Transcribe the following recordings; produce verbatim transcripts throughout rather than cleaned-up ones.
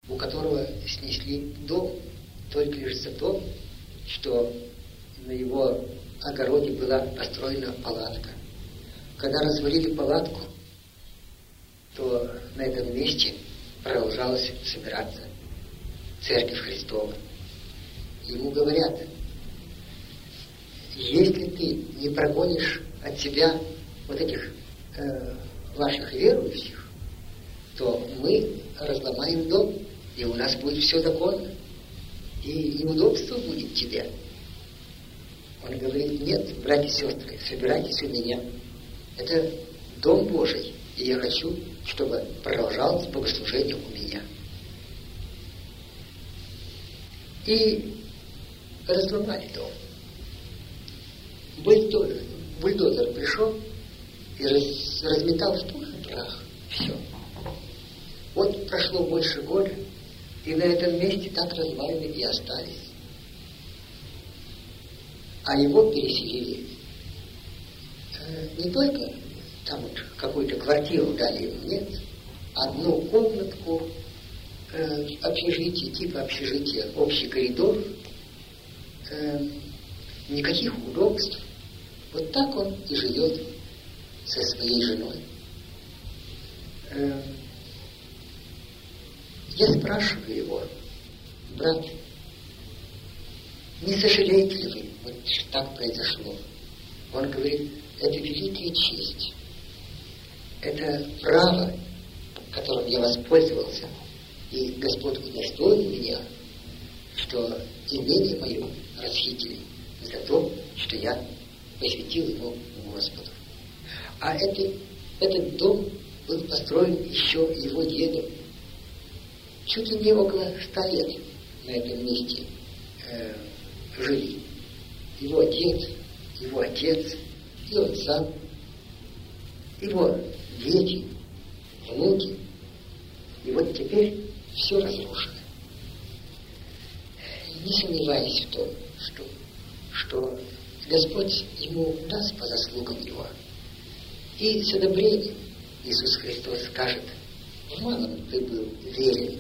у которого снесли дом только лишь за то, что на его огороде была построена палатка. Когда развалили палатку, то на этом месте продолжалась собираться Церковь Христова. Ему говорят: если ты не прогонишь от себя вот этих э, ваших верующих, то мы разломаем дом, и у нас будет все законно, и неудобство будет тебе. Он говорит: нет, братья и сестры, собирайтесь у меня. Это дом Божий, и я хочу, чтобы продолжалось богослужение у меня. И разломали дом. Бульдозер, бульдозер пришел и раз, разметал в пух и прах все. Вот прошло больше года, и на этом месте так развалины и остались. А его переселили э, не только там вот какую-то квартиру дали ему, нет, одну комнатку, э, общежитие, типа общежития, общий коридор, э, никаких удобств. Вот так он и живет со своей женой. Э, я спрашиваю его: брат, не сожалеете ли вы, вот что так произошло? Он говорит: это великая честь, это право, которым я воспользовался, и Господь удостоил меня, что имение мое расхитили за то, что я посвятил его Господу. А это, этот дом был построен еще его дедом. Чуть ли не около ста лет на этом месте э, жили его дед, его отец, и он сам, его дети, внуки. И вот теперь все разрушено. Не сомневаюсь в том, что, что Господь ему даст по заслугам его. И с одобрением Иисус Христос скажет: в малом ты был верен,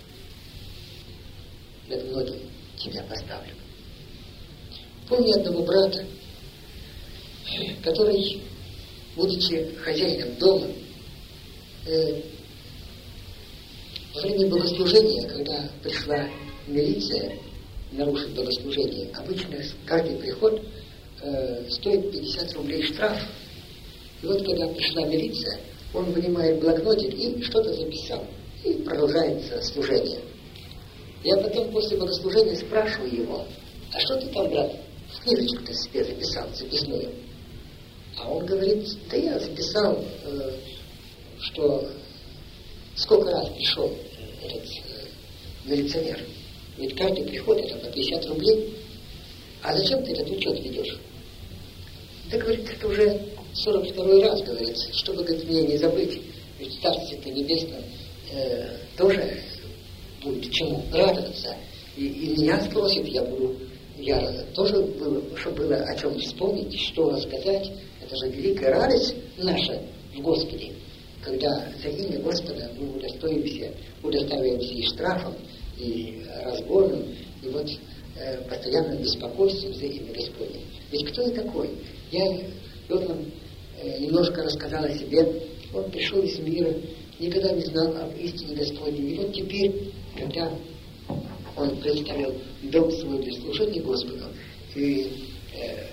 над многим тебя поставлю. Помню одного брата, который, будучи хозяином дома, э, во время богослужения, когда пришла милиция нарушить богослужение, обычно каждый приход э, стоит пятьдесят рублей штраф. И вот когда пришла милиция, он вынимает блокнотик и что-то записал. И продолжается служение. Я потом после богослужения спрашиваю его: а что ты там, брат, в книжечку-то себе записал, записную? А он говорит: да я записал, э, что сколько раз пришел этот э, милиционер. Ведь каждый приход это по пятьдесят рублей. А зачем ты этот учет ведешь? Да, говорит, это уже сорок второй раз, говорит, чтобы, говорит, меня не забыть. Ведь в Царстве-то Небесном э, тоже будет чему радоваться. И, и меня спросит, я буду, я тоже, было, чтобы было о чем вспомнить, что рассказать. Это же великая радость наша в Господе, когда за имя Господа мы удостоимся, удоставляемся и штрафом, и разбором, и вот э, постоянным беспокойством за имя Господне. Ведь кто я такой? Я, вот он э, немножко рассказал о себе. Он пришел из мира, никогда не знал об истине Господней. И вот теперь, когда он представил дом свой для служения Господу, и э,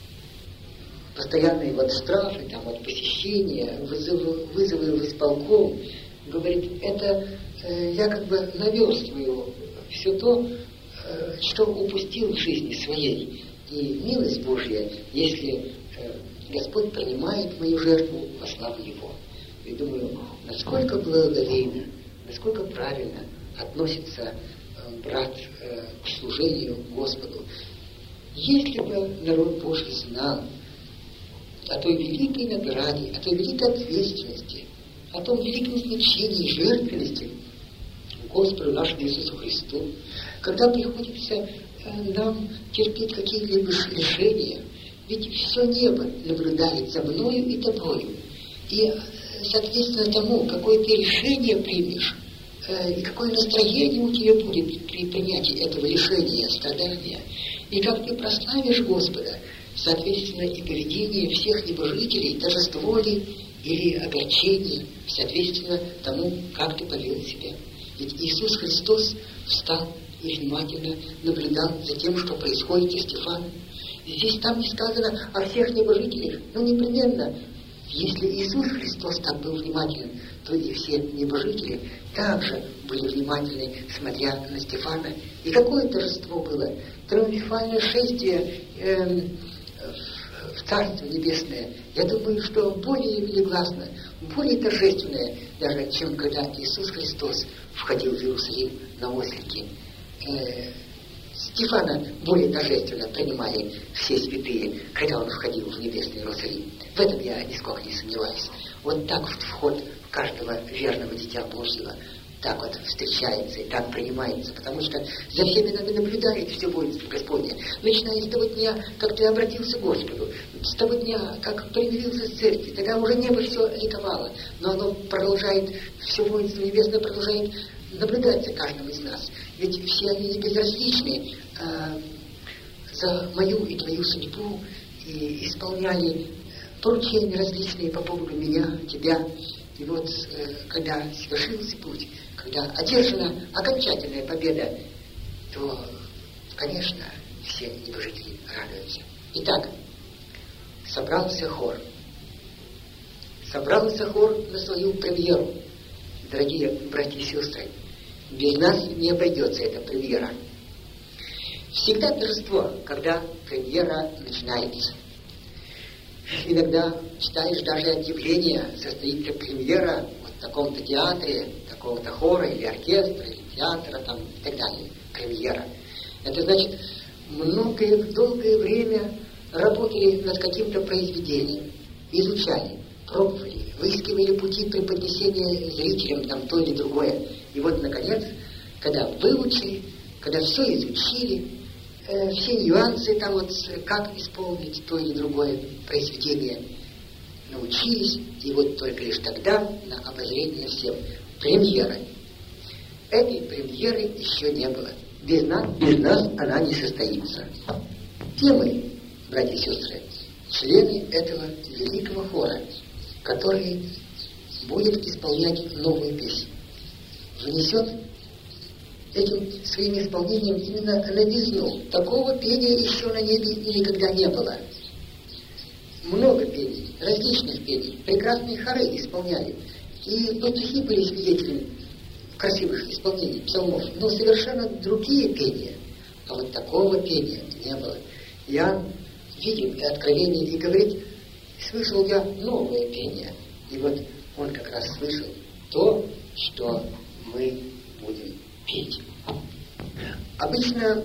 постоянные вот штрафы, там, вот посещения, вызовы, вызовы в исполком, говорит, это э, я как бы наверстываю все то, э, что упустил в жизни своей. И милость Божья, если э, Господь принимает мою жертву во славу Его. И думаю, насколько благоговейно, насколько правильно относится э, брат э, к служению Господу. Если бы народ Божий знал о той великой награде, о той великой ответственности, о том великом значении жертвенности Господу нашему Иисусу Христу, когда приходится э, нам терпеть какие-либо лишения, ведь все небо наблюдает за мною и тобою. И, соответственно тому, какое ты решение примешь, э, и какое настроение у тебя будет при принятии этого лишения, страдания, и как ты прославишь Господа, соответственно, и поведение всех небожителей, торжество ли или огорчение, соответственно тому, как ты повел себя. Ведь Иисус Христос встал и внимательно наблюдал за тем, что происходит со Стефаном. Здесь там не сказано о всех небожителях, но непременно, если Иисус Христос так был внимателен, то и все небожители также были внимательны, смотря на Стефана. И какое торжество было! Триумфальное шествие эм, в Царство Небесное. Я думаю, что более велигласно, более торжественное, даже чем когда Иисус Христос входил в Иерусалим на ослике. Э, Стефана более торжественно принимали все святые, когда он входил в небесный Иерусалим. В этом я нисколько не сомневаюсь. Вот так вот вход каждого верного дитя Божьего так вот встречается и так принимается, потому что за всеми нами наблюдает все воинство Господне, начиная с того дня, как ты обратился к Господу, с того дня, как примирился с церковью, тогда уже небо все ликовало, но оно продолжает, все воинство небесное продолжает наблюдать за каждым из нас, ведь все они не безразличны э, за мою и твою судьбу и исполняли поручения различные по поводу меня, тебя. И вот, э, когда свершился путь, когда одержана окончательная победа, то, конечно, все небожители радуются. Итак, собрался хор. Собрался хор на свою премьеру. Дорогие братья и сестры, без нас не обойдется эта премьера. Всегда торжество, когда премьера начинается. Иногда читаешь даже объявление, состоится премьера вот в таком-то театре, такого-то хора или оркестра, или театра, там, и так далее. Премьера. Это значит, многое, долгое время работали над каким-то произведением, изучали, пробовали, выискивали пути преподнесения зрителям там то или другое. И вот, наконец, когда выучили, когда все изучили, э, все нюансы там вот, как исполнить то или другое произведение, научились, и вот только лишь тогда на обозрение всем премьера. Этой премьеры еще не было. Без нас, без нас она не состоится. Те мы, братья и сестры, члены этого великого хора, который будет исполнять новую песню, внесет этим своим исполнением именно новизну. Такого пения еще на небе никогда не было. Много пений, различных пений, прекрасные хоры исполняли. И пастухи были свидетелями красивых исполнений псалмов, но совершенно другие пения. А вот такого пения не было. Иоанн видит и откровение и говорит: слышал я новое пение. И вот он как раз слышал то, что мы будем петь. Обычно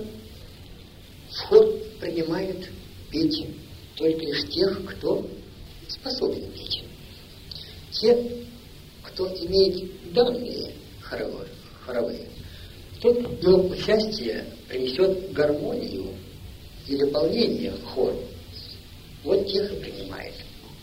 в хор принимают петь только лишь тех, кто способен петь. Те, кто имеет данные хоровые, хоровые. Тот, кто участие принесет гармонию и дополнение в хор, вот тех и принимает.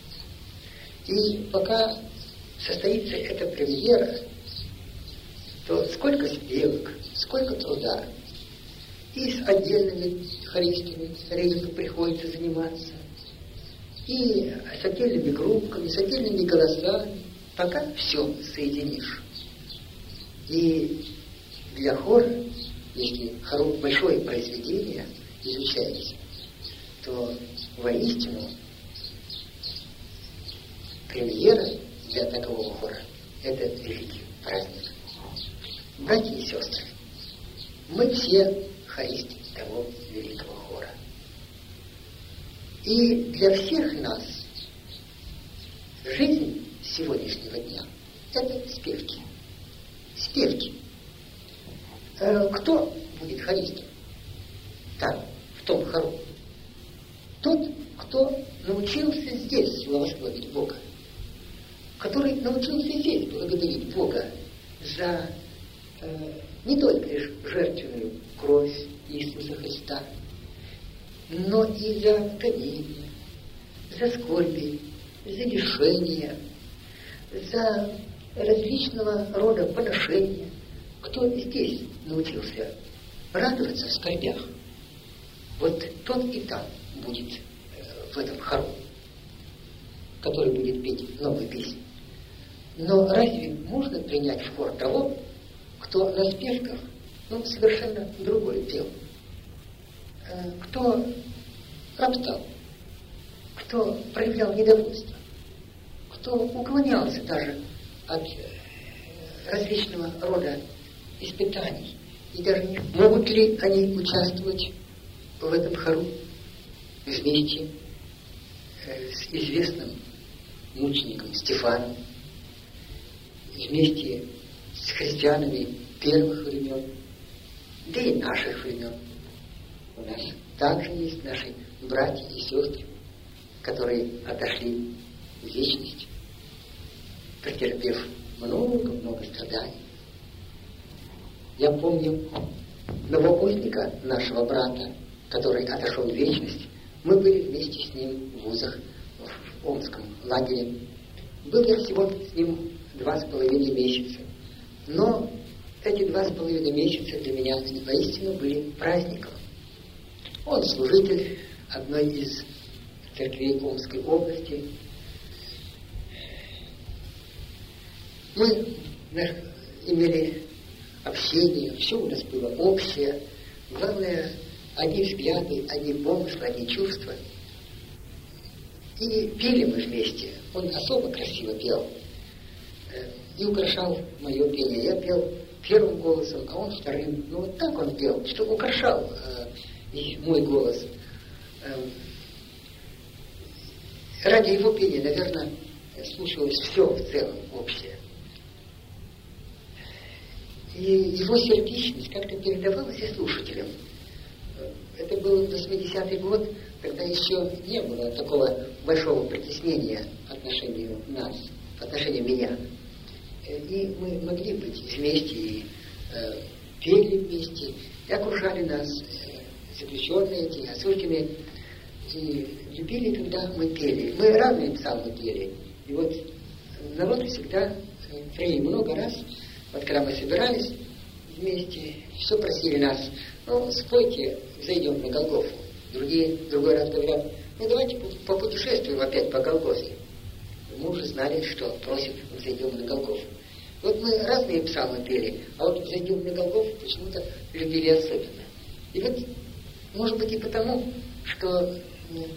И пока состоится эта премьера, то сколько спевок, сколько труда. И с отдельными хористами резко приходится заниматься, и с отдельными группками, с отдельными голосами, пока все соединишь. И для хора, если большое произведение изучается, то воистину премьера для такого хора – это великий праздник. Братья и сестры, мы все хористы того великого хора. И для всех нас жизнь сегодняшнего дня – это спевки. Спевки. Кто будет хористом там, в том хору? Тот, кто научился здесь славословить Бога, который научился здесь благодарить Бога за э, не только лишь жертвенную кровь Иисуса Христа, но и за гонения, за скорби, за лишения, за различного рода поношения, кто здесь научился радоваться в скорбях, вот тот и там будет э, в этом хору, который будет петь новую песню. Но разве можно принять в хор того, кто на спевках, ну, совершенно другое пел? Э, кто роптал, кто проявлял недовольство, кто уклонялся даже от э, различного рода испытаний. И даже не могут ли они участвовать в этом хору вместе э, с известным мучеником Стефаном, вместе с христианами первых времен, да и наших времен. У нас также есть наши братья и сестры, которые отошли в вечность, претерпев много-много страданий. Я помню новопостника нашего брата, который отошел в вечность. Мы были вместе с ним в вузах в Омском лагере. Был я всего с ним два с половиной месяца. Но эти два с половиной месяца для меня воистину были праздником. Он служитель одной из церквей Омской области. Мы имели общение, все у нас было общее. Главное, одни взгляды, одни помыслы, одни чувства. И пели мы вместе. Он особо красиво пел. И украшал мое пение. Я пел первым голосом, а он вторым. Ну вот так он пел, что украшал э, и мой голос. Э, ради его пения, наверное, слушалось все в целом общее. И его сердечность как-то передавалась и слушателям. Это был восьмидесятый год, когда еще не было такого большого притеснения отношению нас, по отношению меня. И мы могли быть вместе, и э, пели вместе, и окружали нас э, заключенные эти, осужденные, и любили, когда мы пели. Мы разные псалмы пели. И вот народ всегда, э, при много раз, вот когда мы собирались вместе, все просили нас, ну, спойте, зайдем на Голгофу. Другие, другой раз говорят, ну, давайте попутешествуем опять по Голгофе. Мы уже знали, что просят, зайдем на Голгофу. Вот мы разные псалмы пели, а вот зайдем на Голгофу почему-то любили особенно. И вот, может быть, и потому, что ну,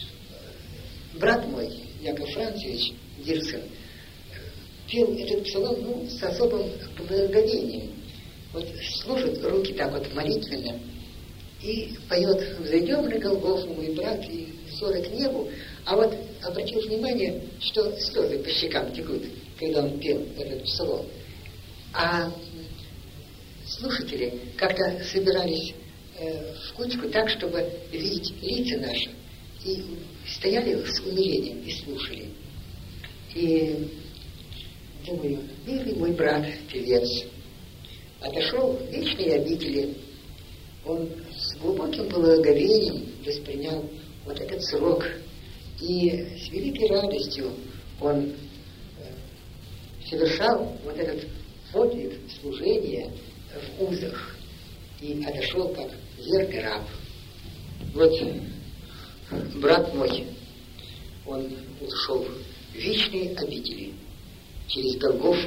брат мой, Яков Францевич Дирсен, пел этот псалом ну, с особым благоговением. Вот сложит руки так вот молитвенно и поет «Взойдем на Голгофу, мой брат, и взоры к небу». А вот обратил внимание, что слезы по щекам текут, когда он пел этот псалом. А слушатели как-то собирались э, в кучку так, чтобы видеть лица наши, и стояли с умилением и слушали. И думаю, милый мой брат, певец, отошел в вечные обители. Он с глубоким благоговением воспринял вот этот срок. И с великой радостью он э, совершал вот этот подвиг служения в узах. И отошел как верный раб. Вот брат мой, он ушел в вечные обители через Голгофу,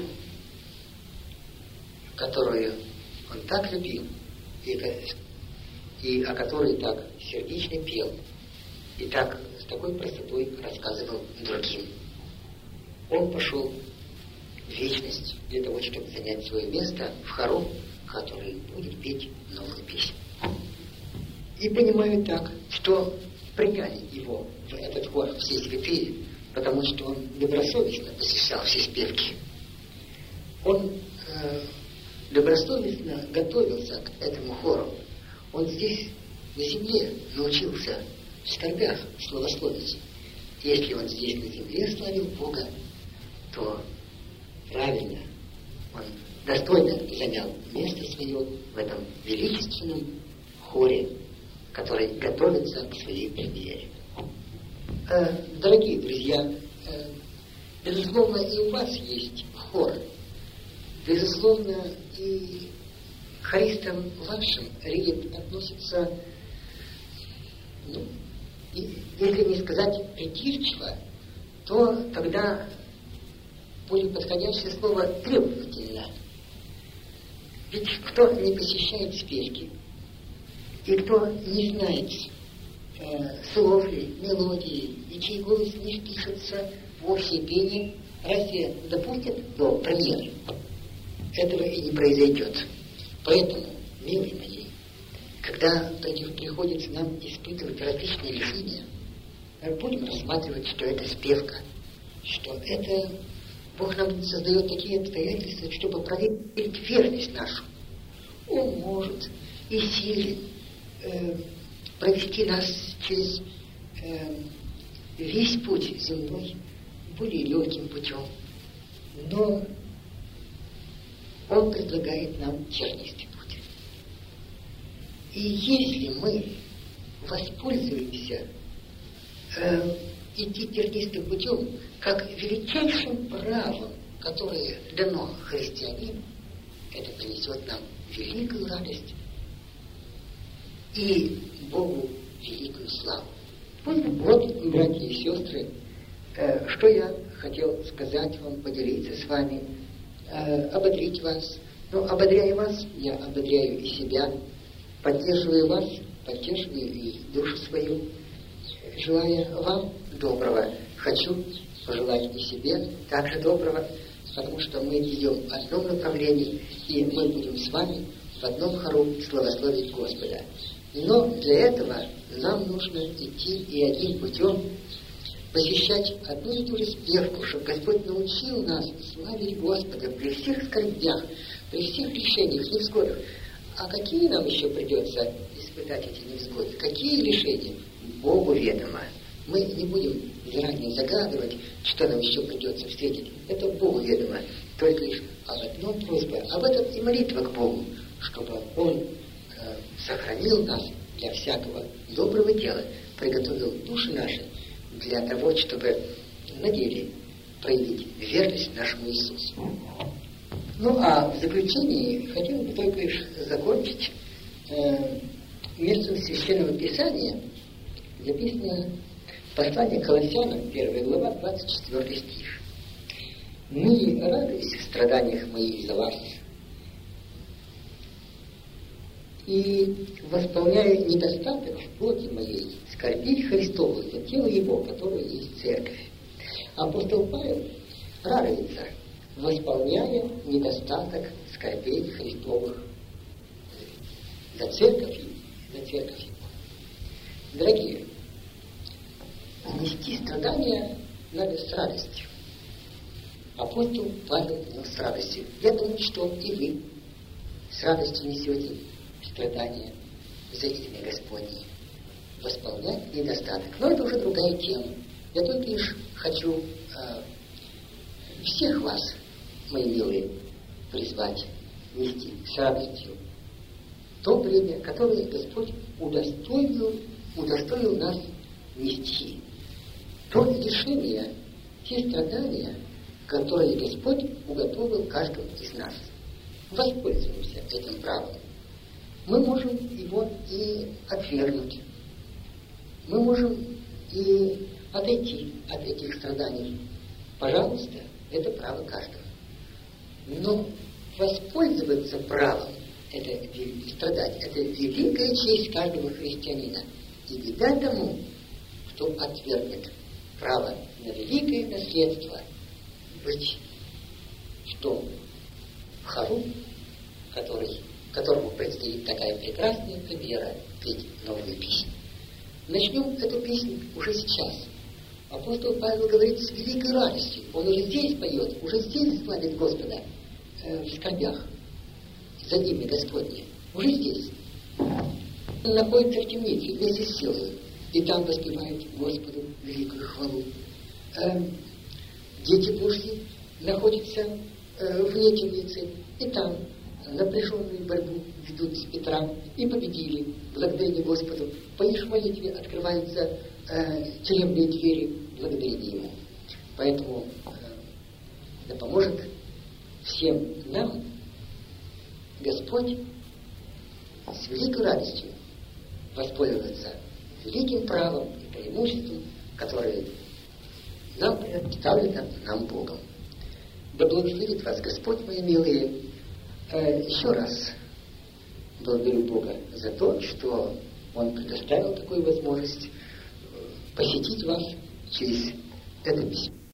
которую он так любил, и, и о которой так сердечно пел, и так с такой простотой рассказывал другим. Он пошел в вечность для того, чтобы занять свое место в хору, который будет петь новую песню. И понимаю так, что приняли его в этот хор все святые, потому что он добросовестно посещал все спевки. Он э, добросовестно готовился к этому хору. Он здесь, на земле, научился в скорбях славословить. Если он здесь, на земле, славил Бога, то правильно, он достойно занял место свое в этом величественном хоре, который готовится к своей премьере. Э, дорогие друзья, э, безусловно, и у вас есть хор. Безусловно, и к харистам вашим Ригет относится, ну, и, если не сказать придирчиво, то тогда будет подходящее слово требовательно. Ведь кто не посещает спельки, и кто не знает э, слов ли, мелодии, и чей голос не впишется во все пение, разве допустят до премьеры? Этого и не произойдет. Поэтому, милые мои, когда приходится нам испытывать различные лишения, будем рассматривать, что это спевка, что это Бог нам создает такие обстоятельства, чтобы проверить верность нашу. Он может и силен э, провести нас через э, весь путь земной более легким путем. Но Он предлагает нам тернистый путь. И если мы воспользуемся э, идти тернистым путем, как величайшим правом, которое дано христианину, это принесет нам великую радость и Богу великую славу. Вот, вот, братья и сестры, э, что я хотел сказать вам, поделиться с вами, э, ободрить вас. Но ободряя вас, я ободряю и себя, поддерживаю вас, поддерживаю и душу свою. Желая вам доброго, хочу пожелать и себе также доброго, потому что мы идем в одном направлении, и мы будем с вами в одном хору славословить Господа. Но для этого нам нужно идти и одним путем, посещать одну и ту же спевку, чтобы Господь научил нас славить Господа при всех скорбях, при всех лишениях, невзгодах. А какие нам еще придется испытать эти невзгоды? Какие лишения? Богу ведомо. Мы не будем заранее загадывать, что нам еще придется встретить. Это Богу ведомо. Только лишь об одном просьба, об этом и молитва к Богу, чтобы Он э, сохранил нас для всякого доброго дела, приготовил души наши для того, чтобы на деле проявить верность нашему Иисусу. Ну, а в заключении хотел бы только лишь закончить э, местом Священного Писания, записано послание к Колоссянам, первая глава, двадцать четвёртый стих. «Ныне радуюсь в страданиях моих за вас, и восполняю недостаток в плоти моей, скорбей Христову за тело Его, которое есть церковь». Апостол Павел радуется, восполняя недостаток скорбей Христовых за церковь, за церковь Его. Дорогие, нести страдания надо с радостью. Апостол Павел нес с радостью. Я думаю, что и вы с радостью несете страдания за имя Господне, восполнять недостаток. Но это уже другая тема. Я только лишь хочу э, всех вас, мои милые, призвать нести с радостью то бремя, которое Господь удостоил, удостоил нас нести. То лишение, те страдания, которые Господь уготовил каждому из нас. Воспользуемся этим правом. Мы можем его и отвергнуть. Мы можем и отойти от этих страданий. Пожалуйста, это право каждого. Но воспользоваться правом, это страдать, это великая честь каждого христианина. И беда тому, кто отвергнет право на великое наследство быть в том хору, который, которому предстоит такая прекрасная премьера петь новую песню. Начнем эту песню уже сейчас. Апостол Павел говорит с великой радостью. Он уже здесь поет, уже здесь славит Господа э, в скорбях за имя Господне. Уже здесь. Он находится в темнице вместе с силой. И там воспевает Господу великую хвалу. Э, дети Божьи находятся э, вне темницы. И там напряженную борьбу ведут с Петром и победили благодарение Господу. По их молитве открываются э, тюремные двери благодарение Ему. Поэтому э, да поможет всем нам Господь с великой радостью воспользоваться великим правом и преимуществом, которые нам предоставлено нам Богом. Да благословит вас Господь, мои милые. Еще раз благодарю Бога за то, что Он предоставил такую возможность посетить вас через это письмо.